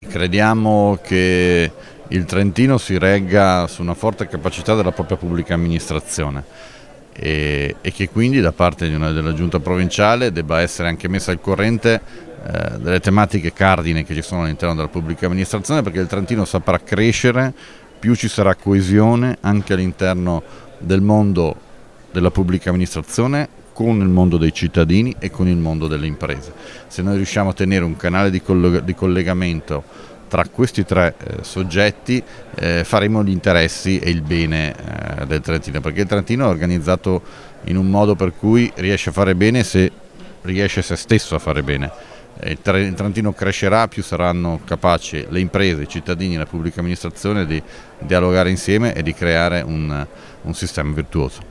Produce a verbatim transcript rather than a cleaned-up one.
Crediamo che il Trentino si regga su una forte capacità della propria pubblica amministrazione e, e che quindi da parte di una, della giunta provinciale debba essere anche messa al corrente eh, delle tematiche cardine che ci sono all'interno della pubblica amministrazione, perché il Trentino saprà crescere più ci sarà coesione anche all'interno del mondo della pubblica amministrazione con il mondo dei cittadini e con il mondo delle imprese. Se noi riusciamo a tenere un canale di, colleg- di collegamento tra questi tre eh, soggetti eh, faremo gli interessi e il bene eh, del Trentino, perché il Trentino è organizzato in un modo per cui riesce a fare bene se riesce se stesso a fare bene. Il Trentino crescerà più saranno capaci le imprese, i cittadini e la pubblica amministrazione di dialogare insieme e di creare un, un sistema virtuoso.